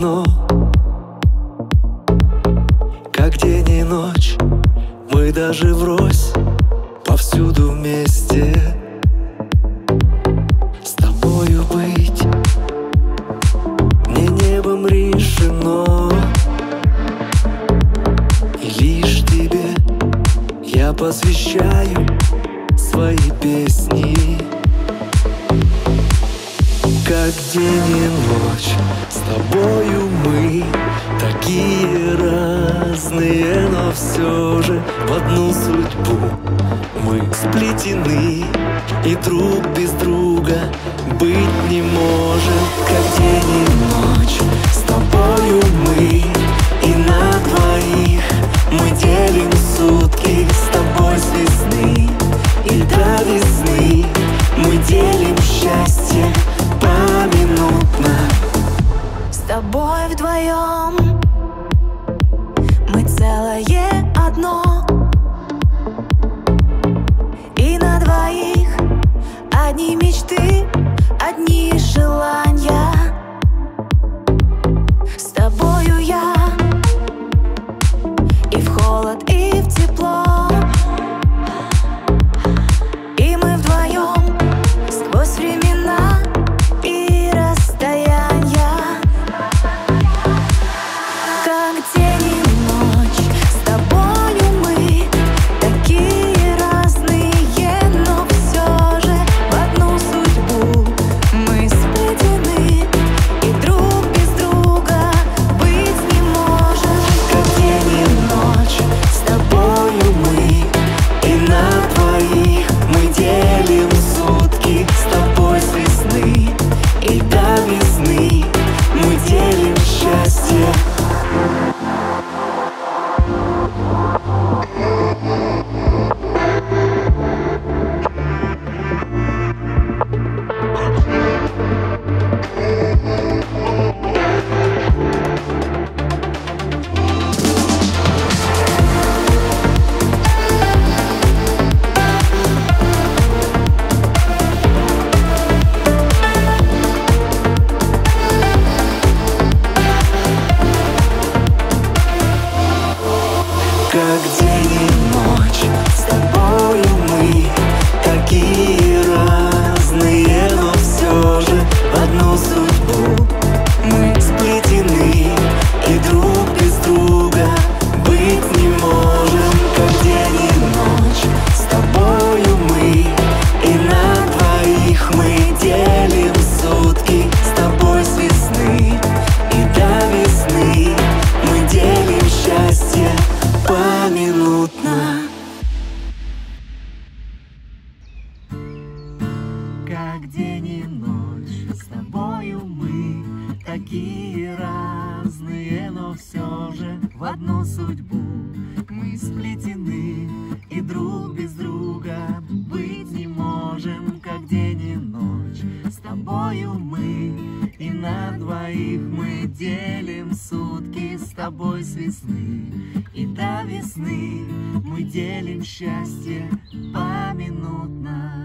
одно, как день и ночь. Мы даже врозь, повсюду вместе. С тобою быть мне небом решено, и лишь тебе я посвящаю свои песни. Как день и ночь, с тобою мы такие разные, но все же в одну судьбу мы сплетены, и друг без друга быть не можем. Как день и ночь, с тобою мы, и на двоих мы делим сутки. С тобой с весны и до весны мы делим счастье поминутно. С тобой вдвоем мы целое одно, и на двоих одни мечты, одни желания. С тобою я и в холод, и в тепло, и мы вдвоем сквозь времена и расстояния. Как день и ночь, с тобою мы такие разные, но все же в одну судьбу мы сплетены, и друг без друга быть не можем. Как день и ночь, с тобою мы, и на двоих мы делим сутки. С тобой с весны и до весны мы делим счастье. Как день и ночь, с тобою мы такие разные, но все же в одну судьбу мы сплетены, и друг без друга быть не можем. Как день и ночь, с тобою мы, и на двоих мы делим сутки. С тобой с весны и до весны мы делим счастье поминутно. Как день и ночь, с тобою мы такие разные, но все же в одну судьбу мы сплетены, и друг без друга быть не можем. Как день и ночь, с тобою мы, и на двоих мы делим сутки. С тобой с весны и до весны мы делим счастье поминутно.